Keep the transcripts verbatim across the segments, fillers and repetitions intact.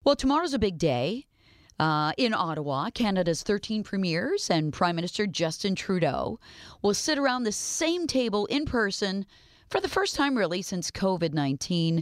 Well, tomorrow's a big day. Uh, in Ottawa, Canada's thirteen premiers and Prime Minister Justin Trudeau will sit around the same table in person for the first time, really, since covid nineteen,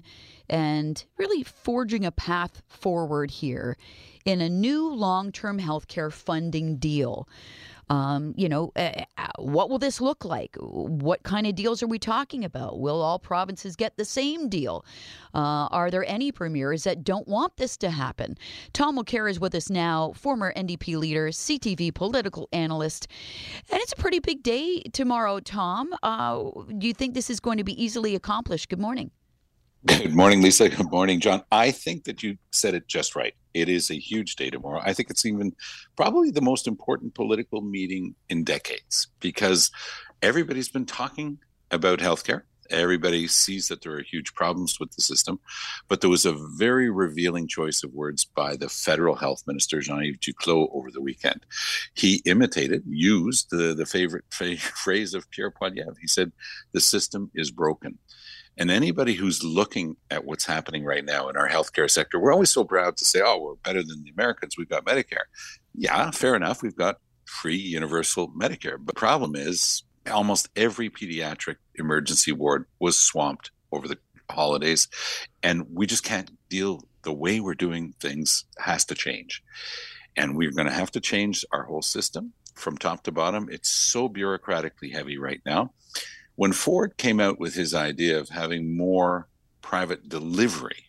and really forging a path forward here in a new long-term healthcare funding deal. Um, you know, uh, what will this look like? What kind of deals are we talking about? Will all provinces get the same deal? Uh, are there any premiers that don't want this to happen? Tom Mulcair is with us now, former N D P leader, C T V political analyst. And it's a pretty big day tomorrow, Tom. Uh, do you think this is going to be easily accomplished? Good morning. Good morning, Lisa. Good morning, John. I think that you said it just right. It is a huge day tomorrow. I think it's even probably the most important political meeting in decades because everybody's been talking about healthcare. Everybody sees that there are huge problems with the system, but there was a very revealing choice of words by the federal health minister, Jean-Yves Duclos, over the weekend. He imitated, used the, the favorite fa- phrase of Pierre Poilievre. He said, the system is broken. And anybody who's looking at what's happening right now in our healthcare sector, we're always so proud to say, oh, we're better than the Americans. We've got Medicare. Yeah, fair enough. We've got free universal Medicare. But the problem is almost every pediatric emergency ward was swamped over the holidays. And we just can't deal. The way we're doing things has to change. And we're going to have to change our whole system from top to bottom. It's so bureaucratically heavy right now. When Ford came out with his idea of having more private delivery,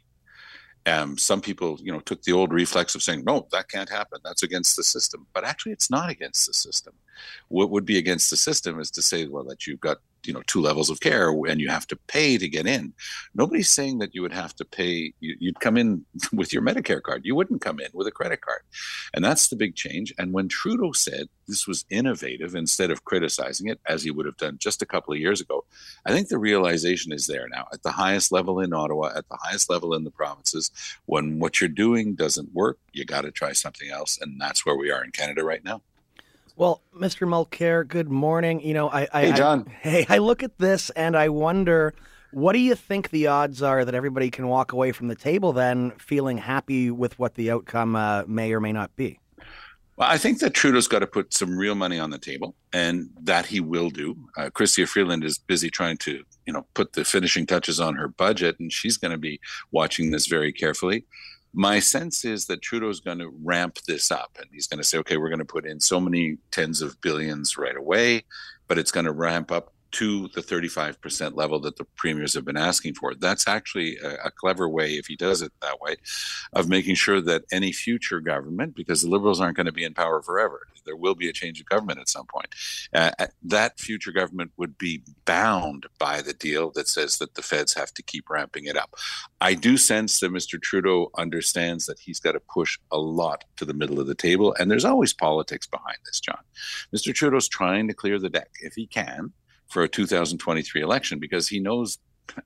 um, some people, you know, took the old reflex of saying, no, that can't happen. That's against the system. But actually, it's not against the system. What would be against the system is to say, well, that you've got, you know, two levels of care and you have to pay to get in. Nobody's saying that you would have to pay. You'd come in with your Medicare card. You wouldn't come in with a credit card. And that's the big change. And when Trudeau said this was innovative, instead of criticizing it, as he would have done just a couple of years ago, I think the realization is there now at the highest level in Ottawa, at the highest level in the provinces. When what you're doing doesn't work, you got to try something else. And that's where we are in Canada right now. Well, Mister Mulcair, good morning. You know, I, I Hey, John. I, hey, I look at this and I wonder, what do you think the odds are that everybody can walk away from the table then feeling happy with what the outcome uh, may or may not be? Well, I think that Trudeau's got to put some real money on the table, and that he will do. Uh, Chrystia Freeland is busy trying to, you know, put the finishing touches on her budget, and she's going to be watching this very carefully. My sense is that Trudeau's going to ramp this up, and he's going to say, okay, we're going to put in so many tens of billions right away, but it's going to ramp up to the thirty-five percent level that the premiers have been asking for. That's actually a, a clever way, if he does it that way, of making sure that any future government, because the Liberals aren't going to be in power forever, there will be a change of government at some point, uh, that future government would be bound by the deal that says that the feds have to keep ramping it up. I do sense that Mister Trudeau understands that he's got to push a lot to the middle of the table, and there's always politics behind this, John. Mister Trudeau's trying to clear the deck, if he can, for a two thousand twenty-three election, because he knows,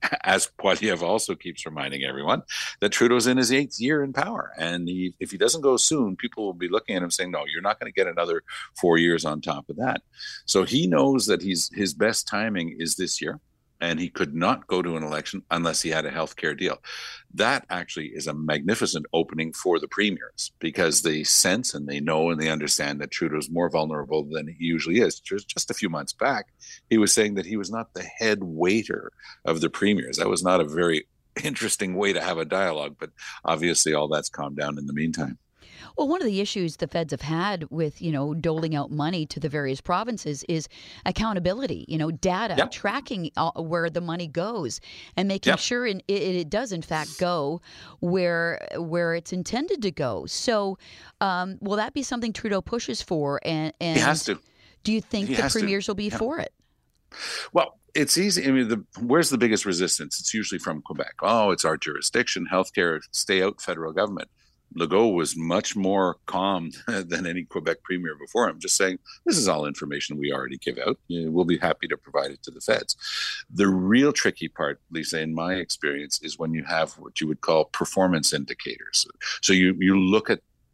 as Poilievre also keeps reminding everyone, that Trudeau's in his eighth year in power. And he, if he doesn't go soon, people will be looking at him saying, no, you're not going to get another four years on top of that. So he knows that he's his best timing is this year. And he could not go to an election unless he had a health care deal. That actually is a magnificent opening for the premiers, because they sense and they know and they understand that Trudeau's more vulnerable than he usually is. Just, just a few months back, he was saying that he was not the head waiter of the premiers. That was not a very interesting way to have a dialogue, but obviously all that's calmed down in the meantime. Well, one of the issues the feds have had with, you know, doling out money to the various provinces is accountability, you know, data, yep. tracking uh, where the money goes and making yep. sure in, it, it does, in fact, go where where it's intended to go. So um, will that be something Trudeau pushes for? And, and he has to. Do you think he the premiers to. will be yeah. for it? Well, it's easy. I mean, the, where's the biggest resistance? It's usually from Quebec. Oh, it's our jurisdiction. Healthcare, stay out federal government. Legault was much more calm than any Quebec premier before him, just saying, this is all information we already give out. You know, we'll be happy to provide it to the feds. The real tricky part, Lisa, in my experience, is when you have what you would call performance indicators. So you, you look at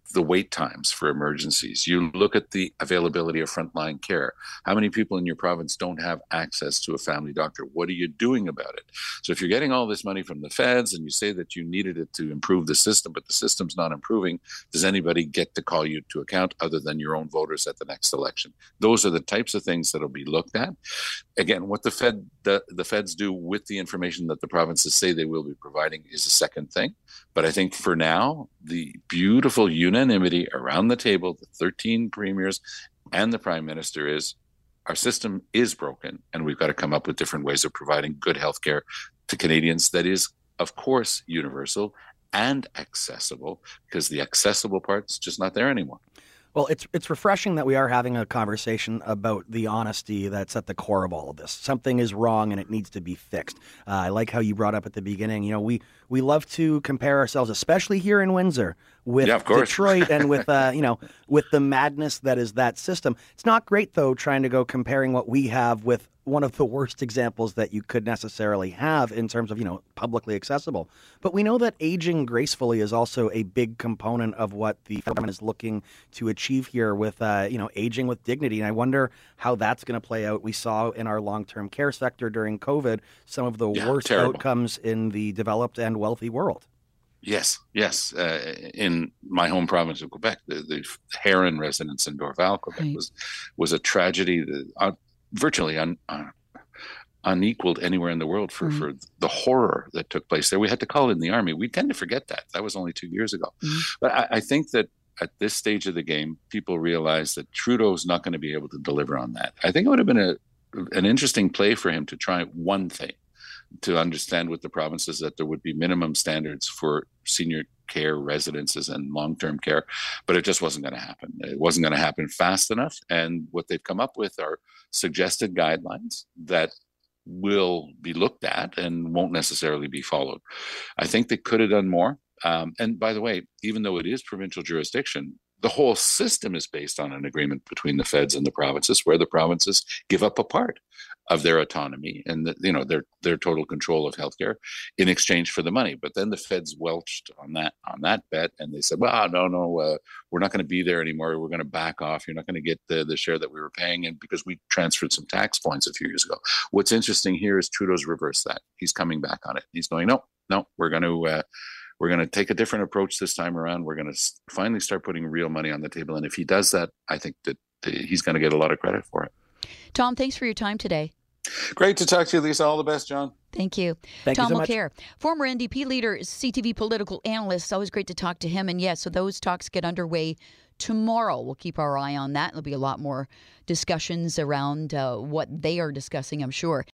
the wait times for emergencies. You look at the availability of frontline care. How many people in your province don't have access to a family doctor? What are you doing about it? So if you're getting all this money from the feds and you say that you needed it to improve the system, but the system's not improving, does anybody get to call you to account other than your own voters at the next election? Those are the types of things that will be looked at. Again, what the Fed, the, the feds do with the information that the provinces say they will be providing is a second thing. But I think for now, the beautiful unanimity around the table, the thirteen premiers and the prime minister, is our system is broken and we've got to come up with different ways of providing good health care to Canadians that is, of course, universal and accessible, because the accessible part's just not there anymore. Well, it's it's refreshing that we are having a conversation about the honesty that's at the core of all of this. Something is wrong and it needs to be fixed. Uh, I like how you brought up at the beginning, you know, we, we love to compare ourselves, especially here in Windsor, with yeah, Detroit and with, uh, you know, with the madness that is that system. It's not great, though, trying to go comparing what we have with one of the worst examples that you could necessarily have in terms of, you know, publicly accessible. But we know that aging gracefully is also a big component of what the government is looking to achieve here with, uh, you know, aging with dignity. And I wonder how that's going to play out. We saw in our long-term care sector during COVID some of the yeah, worst terrible. outcomes in the developed and wealthy world. Yes, yes. Uh, in my home province of Quebec, the, the Heron residence in Dorval, Quebec, right. was was a tragedy that, uh, virtually un, uh, unequaled anywhere in the world for, mm-hmm. for the horror that took place there. We had to call in the army. We tend to forget that. That was only two years ago. Mm-hmm. But I, I think that at this stage of the game, people realize that Trudeau's not going to be able to deliver on that. I think it would have been a an interesting play for him to try one thing, to understand with the provinces that there would be minimum standards for senior care residences and long-term care, but it just wasn't going to happen. It wasn't going to happen fast enough. And what they've come up with are suggested guidelines that will be looked at and won't necessarily be followed. I think they could have done more. Um, and by the way, even though it is provincial jurisdiction, the whole system is based on an agreement between the feds and the provinces, where the provinces give up a part of their autonomy and the, you know their their total control of healthcare in exchange for the money. But then the feds welched on that on that bet, and they said, "Well, no, no, uh, we're not going to be there anymore. We're going to back off. You're not going to get the the share that we were paying," and because we transferred some tax points a few years ago. What's interesting here is Trudeau's reversed that. He's coming back on it. He's going, "No, no, we're going to." Uh, We're going to take a different approach this time around. We're going to finally start putting real money on the table. And if he does that, I think that he's going to get a lot of credit for it. Tom, thanks for your time today. Great to talk to you, Lisa. All the best, John. Thank you. Thank Tom you so much. Mulcair, former N D P leader, C T V political analyst. Always great to talk to him. And yes, so those talks get underway tomorrow. We'll keep our eye on that. There'll be a lot more discussions around uh, what they are discussing, I'm sure.